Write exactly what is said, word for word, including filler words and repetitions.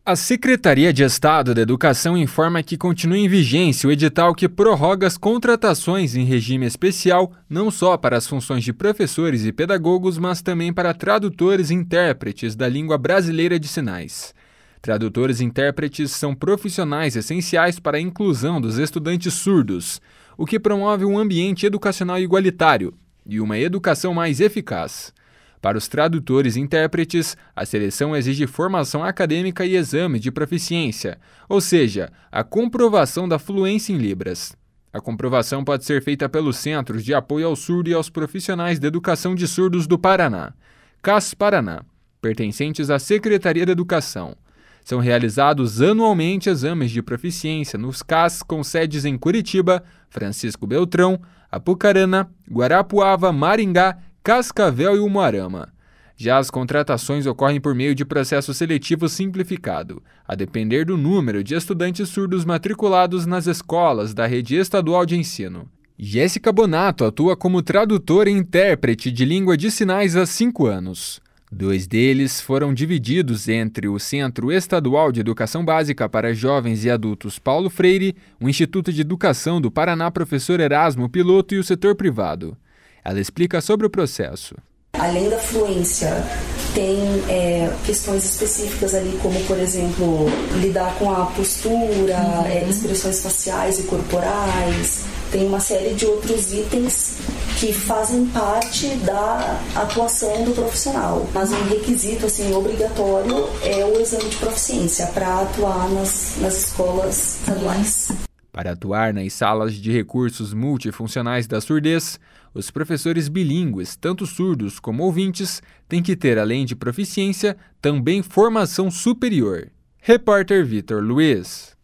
A Secretaria de Estado da Educação informa que continua em vigência o edital que prorroga as contratações em regime especial não só para as funções de professores e pedagogos, mas também para tradutores e intérpretes da língua brasileira de sinais. Tradutores e intérpretes são profissionais essenciais para a inclusão dos estudantes surdos, o que promove um ambiente educacional igualitário e uma educação mais eficaz. Para os tradutores e intérpretes, a seleção exige formação acadêmica e exame de proficiência, ou seja, a comprovação da fluência em Libras. A comprovação pode ser feita pelos Centros de Apoio ao Surdo e aos Profissionais de Educação de Surdos do Paraná, C A S Paraná, pertencentes à Secretaria da Educação. São realizados anualmente exames de proficiência nos C A S com sedes em Curitiba, Francisco Beltrão, Apucarana, Guarapuava, Maringá, Cascavel e Umuarama. Já as contratações ocorrem por meio de processo seletivo simplificado, a depender do número de estudantes surdos matriculados nas escolas da rede estadual de ensino. Jéssica Bonato atua como tradutora e intérprete de língua de sinais há cinco anos. Dois deles foram divididos entre o Centro Estadual de Educação Básica para Jovens e Adultos Paulo Freire, o Instituto de Educação do Paraná Professor Erasmo Piloto e o setor privado. Ela explica sobre o processo. Além da fluência, tem é, questões específicas ali, como, por exemplo, lidar com a postura, uhum. é, expressões faciais e corporais. Tem uma série de outros itens que fazem parte da atuação do profissional. Mas um requisito assim, obrigatório é o exame de proficiência para atuar nas, nas escolas estaduais. Para atuar nas salas de recursos multifuncionais da surdez, os professores bilíngues, tanto surdos como ouvintes, têm que ter, além de proficiência, também formação superior. Repórter Vitor Luiz.